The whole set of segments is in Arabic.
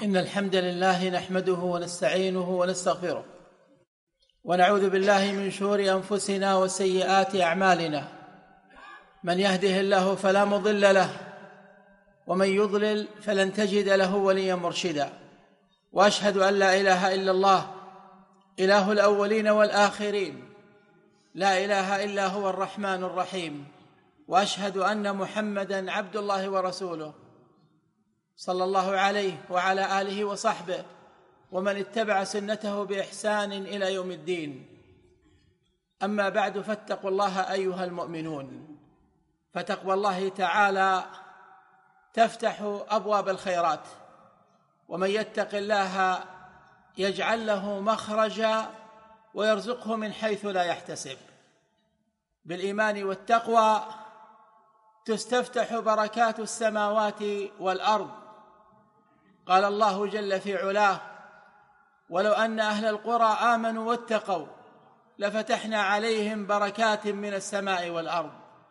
إن الحمد لله نحمده ونستعينه ونستغفره ونعوذ بالله من شرور أنفسنا وسيئات أعمالنا. من يهده الله فلا مضل له ومن يضلل فلن تجد له وليا مرشدا. وأشهد أن لا إله إلا الله إله الأولين والآخرين، لا إله إلا هو الرحمن الرحيم. وأشهد أن محمدًا عبد الله ورسوله صلى الله عليه وعلى آله وصحبه ومن اتبع سنته بإحسان إلى يوم الدين. أما بعد، فاتقوا الله أيها المؤمنون، فتقوى الله تعالى تفتح أبواب الخيرات، ومن يتق الله يجعل له مخرجا ويرزقه من حيث لا يحتسب. بالإيمان والتقوى تستفتح بركات السماوات والأرض. قال الله جل في علاه: ولو أن أهل القرى آمنوا واتقوا لفتحنا عليهم بركات من السماء والأرض.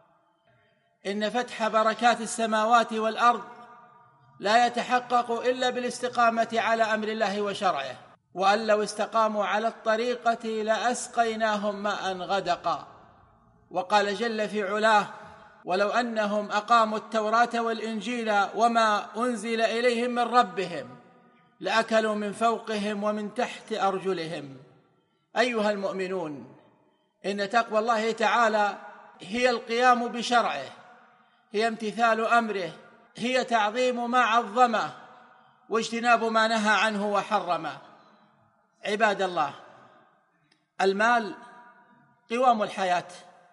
إن فتح بركات السماوات والأرض لا يتحقق إلا بالاستقامة على أمر الله وشرعه، وأن لو استقاموا على الطريقة لأسقيناهم ماء غدقا. وقال جل في علاه: ولو أنهم أقاموا التوراة والإنجيل وما أنزل إليهم من ربهم لأكلوا من فوقهم ومن تحت أرجلهم. أيها المؤمنون، إن تقوى الله تعالى هي القيام بشرعه، هي امتثال أمره، هي تعظيم ما عظمه واجتناب ما نهى عنه وحرمه. عباد الله، المال قوام الحياة،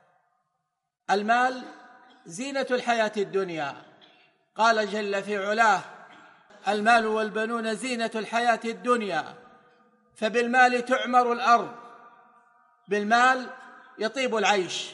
المال زينة الحياة الدنيا. قال جل في علاه: المال والبنون زينة الحياة الدنيا، فبالمال تعمر الأرض، بالمال يطيب العيش،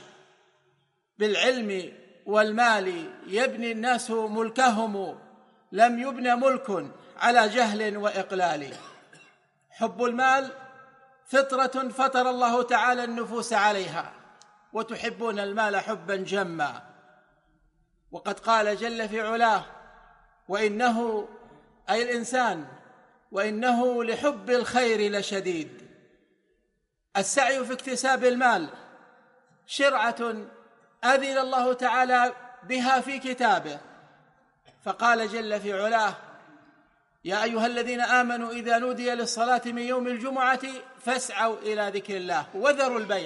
بالعلم والمال يبني الناس ملكهم، لم يبن ملك على جهل وإقلال. حب المال فطرة فطر الله تعالى النفوس عليها، وتحبون المال حبا جما. وقد قال جل في علاه: وإنه أي الإنسان وإنه لحب الخير لشديد. السعي في اكتساب المال شرعة أذن الله تعالى بها في كتابه، فقال جل في علاه: يا أيها الذين آمنوا إذا نودي للصلاة من يوم الجمعة فاسعوا إلى ذكر الله وذروا البيع،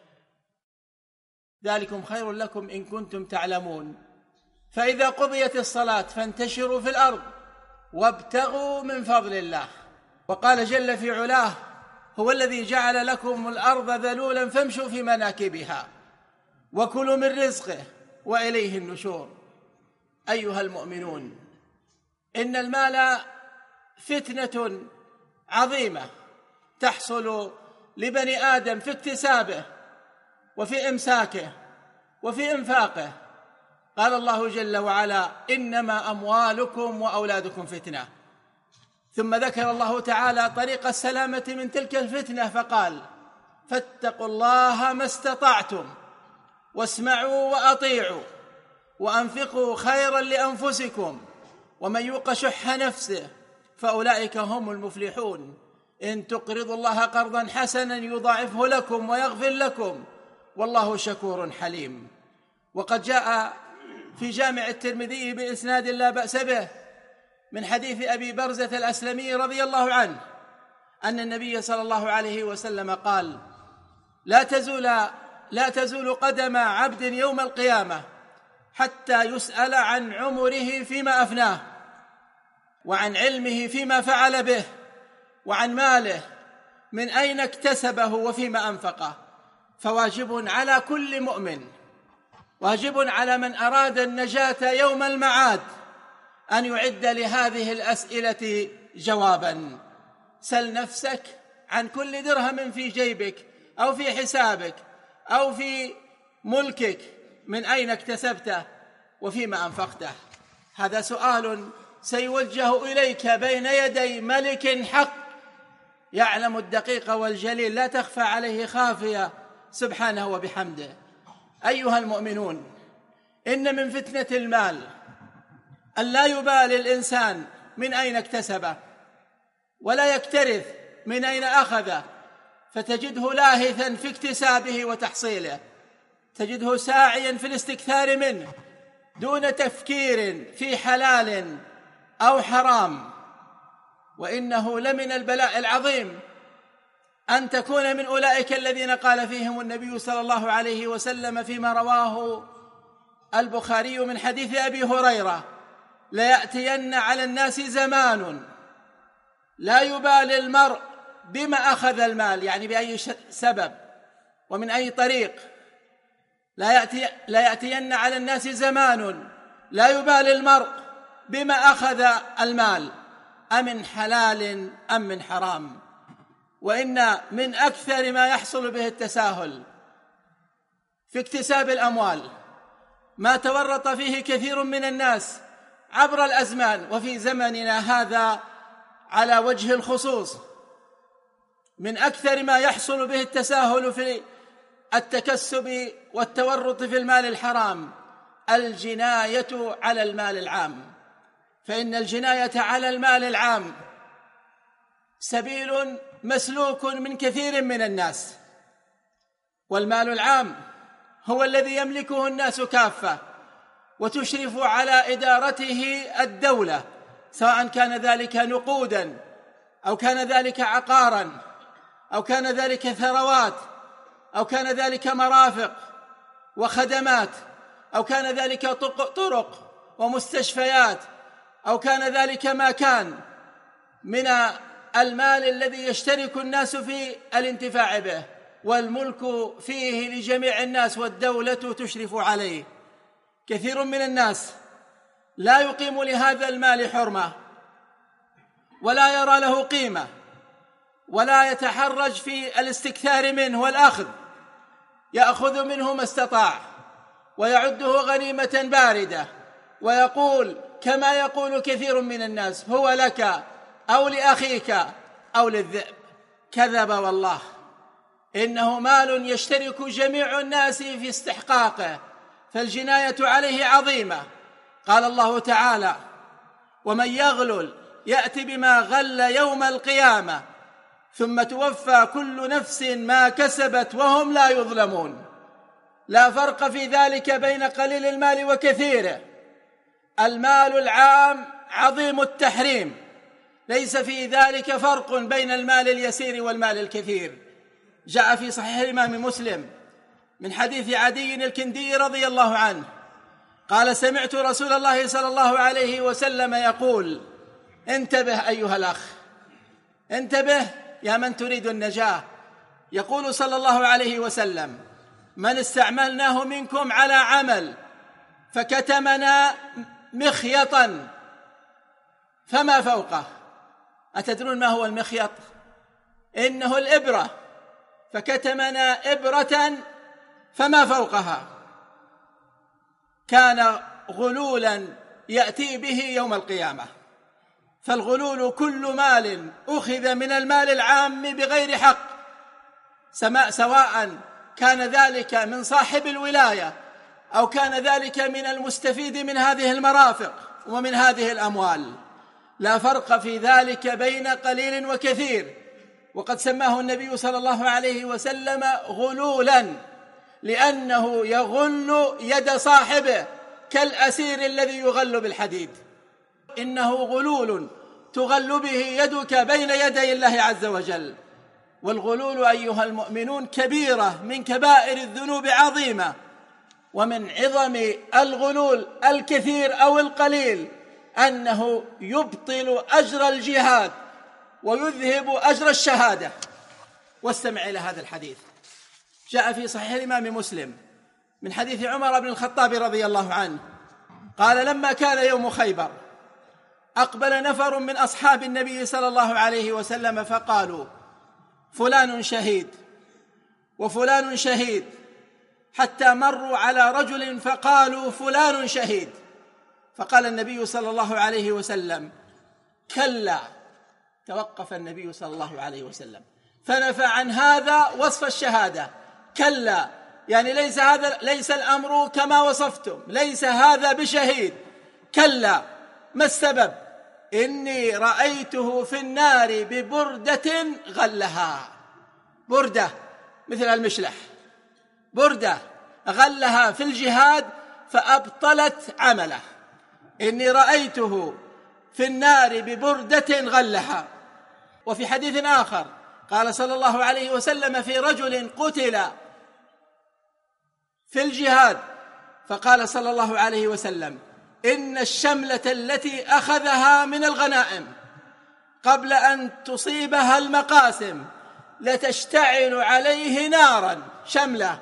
ذلكم خير لكم إن كنتم تعلمون. فإذا قضيت الصلاة فانتشروا في الأرض وابتغوا من فضل الله. وقال جل في علاه: هو الذي جعل لكم الأرض ذلولا فامشوا في مناكبها وكلوا من رزقه وإليه النشور. أيها المؤمنون، إن المال فتنة عظيمة تحصل لبني آدم في اكتسابه وفي إمساكه وفي إنفاقه. قال الله جل وعلا: إنما أموالكم وأولادكم فتنة. ثم ذكر الله تعالى طريق السلامة من تلك الفتنة فقال: فاتقوا الله ما استطعتم واسمعوا وأطيعوا وأنفقوا خيرا لأنفسكم ومن يوق شح نفسه فأولئك هم المفلحون. إن تقرضوا الله قرضا حسنا يضاعفه لكم ويغفر لكم والله شكور حليم. وقد جاء في جامع الترمذي بإسناد لا بأس به من حديث أبي برزة الأسلمي رضي الله عنه أن النبي صلى الله عليه وسلم قال: لا تزول قدم عبد يوم القيامة حتى يسأل عن عمره فيما أفناه، وعن علمه فيما فعل به، وعن ماله من أين اكتسبه وفيما أنفقه. فواجب على كل مؤمن، واجب على من أراد النجاة يوم المعاد أن يعد لهذه الأسئلة جوابا. سل نفسك عن كل درهم في جيبك أو في حسابك أو في ملكك من أين اكتسبته وفيما أنفقته. هذا سؤال سيوجه إليك بين يدي ملك حق يعلم الدقيق والجليل، لا تخفى عليه خافية سبحانه وبحمده. أيها المؤمنون، إن من فتنة المال أن لا يبالي الإنسان من أين اكتسبه، ولا يكترث من أين أخذه، فتجده لاهثا في اكتسابه وتحصيله، تجده ساعيا في الاستكثار منه دون تفكير في حلال أو حرام. وإنه لمن البلاء العظيم أن تكون من أولئك الذين قال فيهم النبي صلى الله عليه وسلم فيما رواه البخاري من حديث أبي هريرة: ليأتين على الناس زمان لا يبالي المرء بما أخذ المال، يعني بأي سبب ومن أي طريق. لا يأتين على الناس زمان لا يبالي المرء بما أخذ المال، أمن حلال أم من حرام. وإن من أكثر ما يحصل به التساهل في اكتساب الأموال ما تورط فيه كثير من الناس عبر الأزمان، وفي زمننا هذا على وجه الخصوص. من أكثر ما يحصل به التساهل في التكسب والتورط في المال الحرام الجناية على المال العام، فإن الجناية على المال العام سبيل مسلوك من كثير من الناس، والمال العام هو الذي يملكه الناس كافة وتشرف على إدارته الدولة، سواء كان ذلك نقوداً أو كان ذلك عقاراً أو كان ذلك ثروات أو كان ذلك مرافق وخدمات أو كان ذلك طرق ومستشفيات أو كان ذلك ما كان من المال الذي يشترك الناس في الانتفاع به، والملك فيه لجميع الناس والدولة تشرف عليه. كثير من الناس لا يقيم لهذا المال حرمة ولا يرى له قيمة ولا يتحرج في الاستكثار منه والأخذ، يأخذ منه ما استطاع ويعده غنيمة باردة، ويقول كما يقول كثير من الناس: هو لك أو لأخيك أو للذئب. كذب والله، إنه مال يشترك جميع الناس في استحقاقه، فالجناية عليه عظيمة. قال الله تعالى: ومن يغلل يأت بما غل يوم القيامة ثم توفى كل نفس ما كسبت وهم لا يظلمون. لا فرق في ذلك بين قليل المال وكثيره. المال العام عظيم التحريم، ليس في ذلك فرق بين المال اليسير والمال الكثير. جاء في صحيح الإمام مسلم من حديث عدي الكندي رضي الله عنه قال: سمعت رسول الله صلى الله عليه وسلم يقول: انتبه أيها الأخ، انتبه يا من تريد النجاة. يقول صلى الله عليه وسلم: من استعملناه منكم على عمل فكتمنا مخيطا فما فوقه. أتدرون ما هو المخيط؟ إنه الإبرة، فكتمنا إبرة فما فوقها، كان غلولا يأتي به يوم القيامة. فالغلول كل مال أخذ من المال العام بغير حق، سواء كان ذلك من صاحب الولاية أو كان ذلك من المستفيد من هذه المرافق ومن هذه الأموال. لا فرق في ذلك بين قليل وكثير، وقد سماه النبي صلى الله عليه وسلم غلولا، لأنه يغل يد صاحبه كالأسير الذي يغل بالحديد. إنه غلول تغل به يدك بين يدي الله عز وجل. والغلول أيها المؤمنون كبيرة من كبائر الذنوب عظيمة. ومن عظم الغلول الكثير أو القليل أنه يبطل أجر الجهاد ويذهب أجر الشهادة. واستمع إلى هذا الحديث، جاء في صحيح الإمام مسلم من حديث عمر بن الخطاب رضي الله عنه قال: لما كان يوم خيبر أقبل نفر من أصحاب النبي صلى الله عليه وسلم فقالوا: فلان شهيد وفلان شهيد، حتى مروا على رجل فقالوا: فلان شهيد. فقال النبي صلى الله عليه وسلم: كلا. توقف النبي صلى الله عليه وسلم فنفى عن هذا وصف الشهادة. كلا، يعني ليس الأمر كما وصفتم، ليس هذا بشهيد. كلا. ما السبب؟ إني رأيته في النار ببردة غلها. بردة مثل المشلح، بردة غلها في الجهاد فأبطلت عمله. إني رأيته في النار ببردة غلها. وفي حديث آخر قال صلى الله عليه وسلم في رجل قتل في الجهاد، فقال صلى الله عليه وسلم: إن الشملة التي أخذها من الغنائم قبل أن تصيبها المقاسم لتشتعل عليه نارا. شملة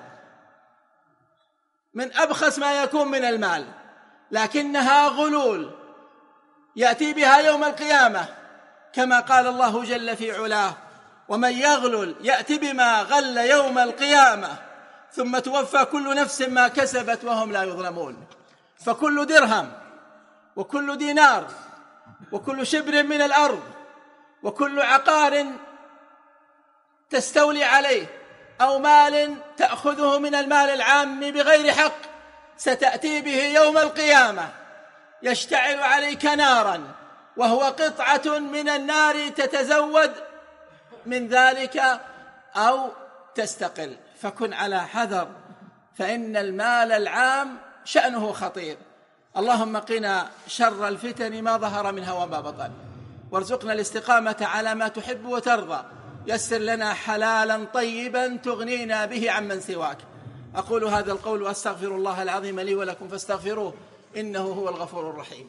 من أبخس ما يكون من المال، لكنها غلول يأتي بها يوم القيامة، كما قال الله جل في علاه: ومن يغلل يأتي بما غل يوم القيامة ثم توفى كل نفس ما كسبت وهم لا يظلمون. فكل درهم وكل دينار وكل شبر من الأرض وكل عقار تستولي عليه أو مال تأخذه من المال العام بغير حق ستأتي به يوم القيامة يشتعل عليك نارا، وهو قطعة من النار تتزود من ذلك أو تستقل. فكن على حذر، فإن المال العام شأنه خطير. اللهم قنا شر الفتن ما ظهر منها وما بطن، وارزقنا الاستقامة على ما تحب وترضى. يسر لنا حلالا طيبا تغنينا به عمن سواك. أقول هذا القول وأستغفر الله العظيم لي ولكم فاستغفروه إنه هو الغفور الرحيم.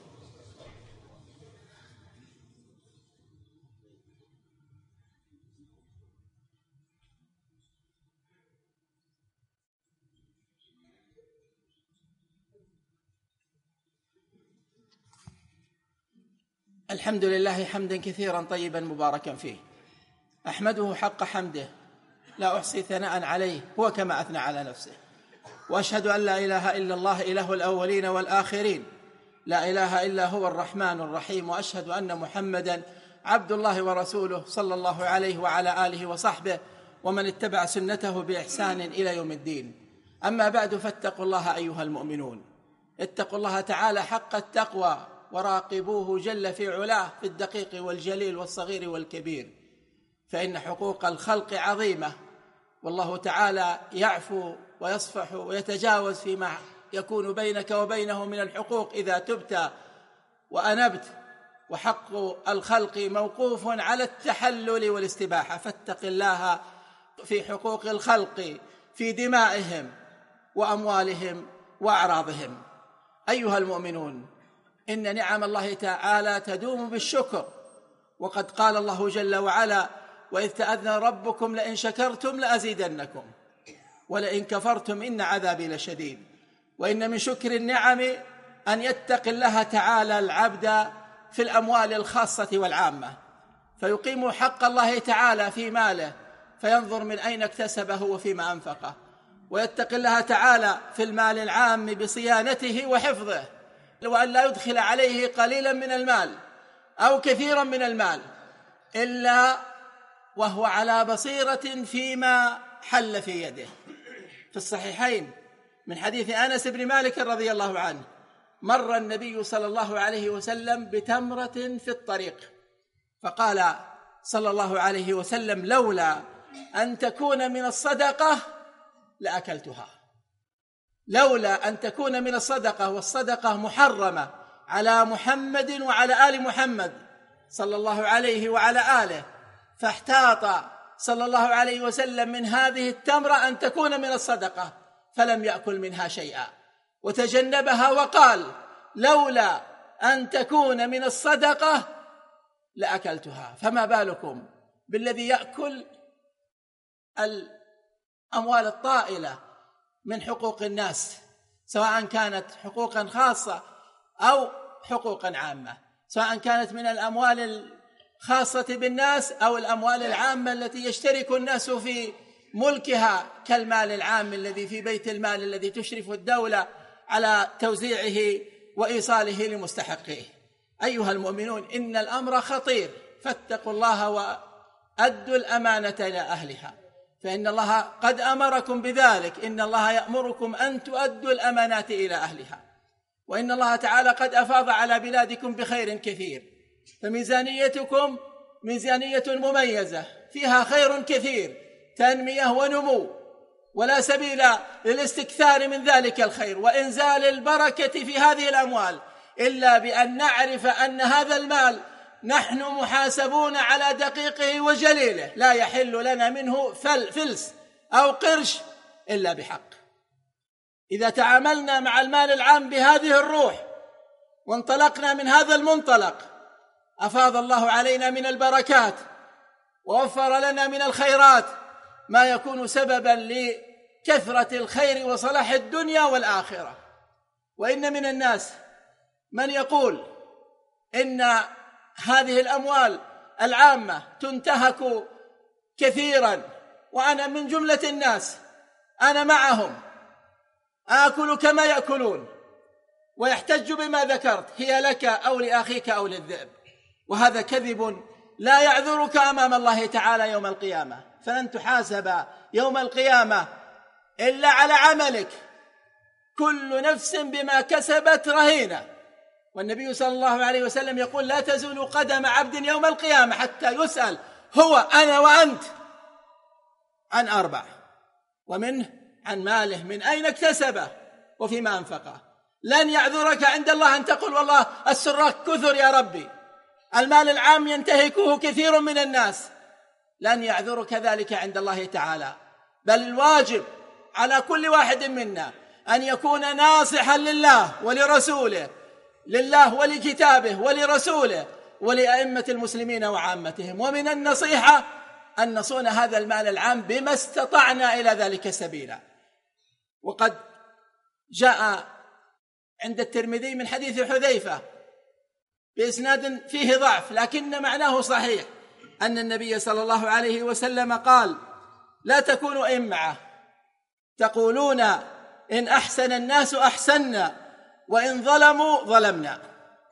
الحمد لله حمدا كثيرا طيبا مباركا فيه، أحمده حق حمده لا أحصي ثناء عليه هو كما أثنى على نفسه. وأشهد أن لا إله إلا الله إله الأولين والآخرين، لا إله إلا هو الرحمن الرحيم. وأشهد أن محمدا عبد الله ورسوله صلى الله عليه وعلى آله وصحبه ومن اتبع سنته بإحسان إلى يوم الدين. أما بعد، فاتقوا الله أيها المؤمنون، اتقوا الله تعالى حق التقوى وراقبوه جل في علاه في الدقيق والجليل والصغير والكبير، فإن حقوق الخلق عظيمة، والله تعالى يعفو ويصفح ويتجاوز فيما يكون بينك وبينه من الحقوق إذا تبت وأنبت، وحق الخلق موقوف على التحلل والاستباحة. فاتق الله في حقوق الخلق في دمائهم وأموالهم وأعراضهم. أيها المؤمنون، إن نعم الله تعالى تدوم بالشكر، وقد قال الله جل وعلا: وإذ تأذن ربكم لئن شكرتم لأزيدنكم ولئن كفرتم إن عذابي لشديد. وإن من شكر النعم أن يتقي الله تعالى العبد في الأموال الخاصة والعامة، فيقيم حق الله تعالى في ماله، فينظر من أين اكتسبه وفيما أنفقه، ويتقي الله تعالى في المال العام بصيانته وحفظه، وأن لا يدخل عليه قليلا من المال أو كثيرا من المال إلا وهو على بصيرة فيما حل في يده. في الصحيحين من حديث أنس بن مالك رضي الله عنه: مر النبي صلى الله عليه وسلم بتمرة في الطريق، فقال صلى الله عليه وسلم: لولا أن تكون من الصدقة لأكلتها. لولا أن تكون من الصدقة، والصدقة محرمة على محمد وعلى آل محمد صلى الله عليه وعلى آله، فاحتاط صلى الله عليه وسلم من هذه التمرة أن تكون من الصدقة، فلم يأكل منها شيئا وتجنبها، وقال: لولا أن تكون من الصدقة لأكلتها. فما بالكم بالذي يأكل الأموال الطائلة من حقوق الناس، سواء كانت حقوقا خاصة أو حقوقا عامة، سواء كانت من الأموال الخاصة بالناس أو الأموال العامة التي يشترك الناس في ملكها، كالمال العام الذي في بيت المال الذي تشرف الدولة على توزيعه وإيصاله لمستحقيه. أيها المؤمنون، إن الأمر خطير، فاتقوا الله وأدوا الأمانة إلى أهلها، فإن الله قد أمركم بذلك. إن الله يأمركم أن تؤدوا الأمانات إلى أهلها، وإن الله تعالى قد أفاض على بلادكم بخير كثير، فميزانيتكم ميزانية مميزة فيها خير كثير، تنمية ونمو، ولا سبيل للاستكثار من ذلك الخير وإنزال البركة في هذه الأموال إلا بأن نعرف أن هذا المال نحن محاسبون على دقيقه وجليله، لا يحل لنا منه فلس أو قرش إلا بحق. إذا تعاملنا مع المال العام بهذه الروح وانطلقنا من هذا المنطلق أفاض الله علينا من البركات ووفر لنا من الخيرات ما يكون سببا لكثرة الخير وصلاح الدنيا والآخرة. وإن من الناس من يقول إن هذه الأموال العامة تنتهك كثيرا، وأنا من جملة الناس، أنا معهم آكل كما يأكلون، ويحتج بما ذكرت، هي لك أو لأخيك أو للذئب. وهذا كذب لا يعذرك أمام الله تعالى يوم القيامة، فلن تحاسب يوم القيامة إلا على عملك، كل نفس بما كسبت رهينة. والنبي صلى الله عليه وسلم يقول: لا تزول قدم عبد يوم القيامة حتى يسأل هو أنا وأنت عن 4، ومنه عن ماله من أين اكتسبه وفيما أنفقه. لن يعذرك عند الله أن تقول والله السراق كثر يا ربي، المال العام ينتهكه كثير من الناس، لن يعذرك ذلك عند الله تعالى. بل الواجب على كل واحد منا أن يكون ناصحا لله ولرسوله، لله ولكتابه ولرسوله ولأئمة المسلمين وعامتهم. ومن النصيحة أن نصون هذا المال العام بما استطعنا إلى ذلك سبيلا. وقد جاء عند الترمذي من حديث حذيفة بإسناد فيه ضعف لكن معناه صحيح، أن النبي صلى الله عليه وسلم قال: لا تكونوا إمعة تقولون إن أحسن الناس أحسنا وإن ظلموا ظلمنا،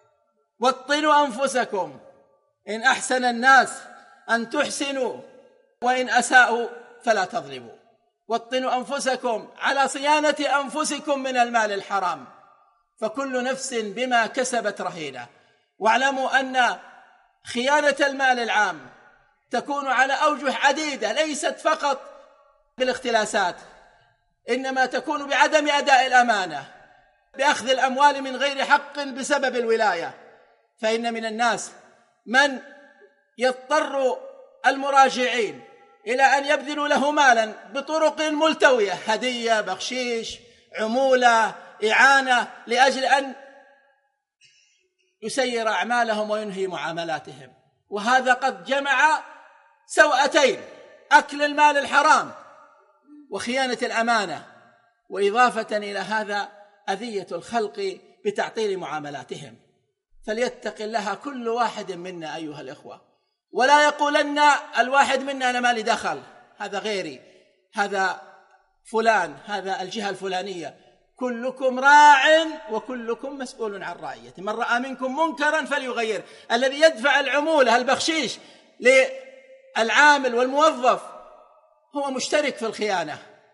وطنوا أنفسكم، إن أحسن الناس أن تحسنوا وإن أساءوا فلا تظلموا، وطنوا أنفسكم على صيانة أنفسكم من المال الحرام، فكل نفس بما كسبت رهينة. واعلموا أن خيانة المال العام تكون على أوجه عديدة، ليست فقط بالاختلاسات، إنما تكون بعدم أداء الأمانة، بأخذ الأموال من غير حق بسبب الولاية. فإن من الناس من يضطر المراجعين إلى أن يبذلوا له مالا بطرق ملتوية، هدية، بخشيش، عمولة، إعانة، لأجل أن يسير أعمالهم وينهي معاملاتهم. وهذا قد جمع سوءتين: أكل المال الحرام وخيانة الأمانة، وإضافة إلى هذا أذية الخلق بتعطيل معاملاتهم. فليتق الله كل واحد منا أيها الإخوة، ولا يقولن الواحد منا أنا ما لي دخل، هذا غيري، هذا فلان، هذا الجهة الفلانية. كلكم راع وكلكم مسؤول عن رعيته. من رأى منكم منكرا فليغير. الذي يدفع العمولة البخشيش للعامل والموظف هو مشترك في الخيانة.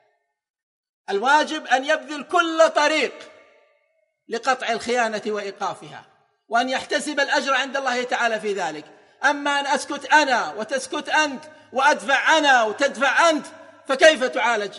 الواجب أن يبذل كل طريق لقطع الخيانة وإيقافها، وأن يحتسب الأجر عند الله تعالى في ذلك. أما أن أسكت أنا وتسكت أنت وأدفع أنا وتدفع أنت، فكيف تعالج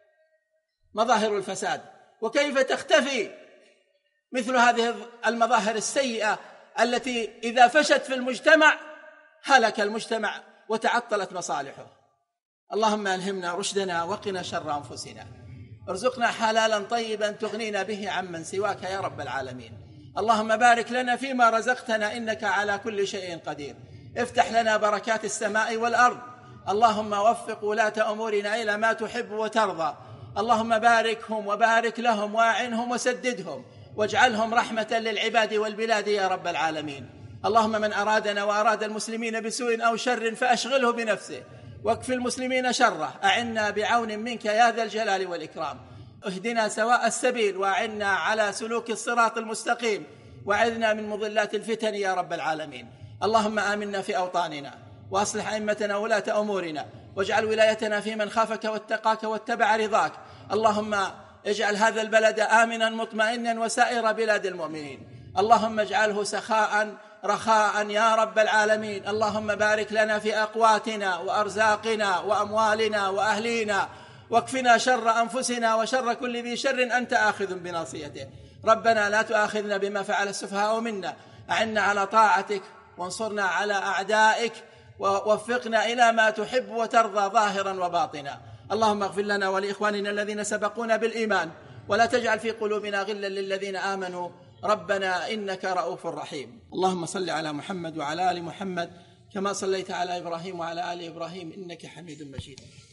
مظاهر الفساد؟ وكيف تختفي مثل هذه المظاهر السيئة التي إذا فشت في المجتمع هلك المجتمع وتعطلت مصالحه؟ اللهم ألهمنا رشدنا وقنا شر أنفسنا، ارزقنا حلالا طيبا تغنينا به عمن سواك يا رب العالمين. اللهم بارك لنا فيما رزقتنا إنك على كل شيء قدير. افتح لنا بركات السماء والأرض. اللهم وفق ولاة أمورنا إلى ما تحب وترضى. اللهم باركهم وبارك لهم واعنهم وسددهم واجعلهم رحمة للعباد والبلاد يا رب العالمين. اللهم من أرادنا وأراد المسلمين بسوء أو شر فأشغله بنفسه واكف المسلمين شره. أعنا بعون منك يا ذا الجلال والإكرام. اهدنا سواء السبيل وأعنا على سلوك الصراط المستقيم، وعذنا من مضلات الفتن يا رب العالمين. اللهم آمنا في أوطاننا وأصلح أئمتنا ولاة أمورنا، واجعل ولايتنا في من خافك واتقاك واتبع رضاك. اللهم اجعل هذا البلد آمنا مطمئنا وسائر بلاد المؤمنين. اللهم اجعله سخاء رخاء يا رب العالمين. اللهم بارك لنا في أقواتنا وأرزاقنا وأموالنا وأهلينا، واكفنا شر أنفسنا وشر كل ذي شر أنت آخذ بناصيته. ربنا لا تؤاخذنا بما فعل السفهاء منا، أعنا على طاعتك وانصرنا على أعدائك، ووفقنا إلى ما تحب وترضى ظاهرا وباطنا. اللهم اغفر لنا ولإخواننا الذين سبقونا بالإيمان، ولا تجعل في قلوبنا غلا للذين آمنوا ربنا إنك رؤوف رحيم. اللهم صل على محمد وعلى آل محمد كما صليت على إبراهيم وعلى آل إبراهيم إنك حميد مجيد.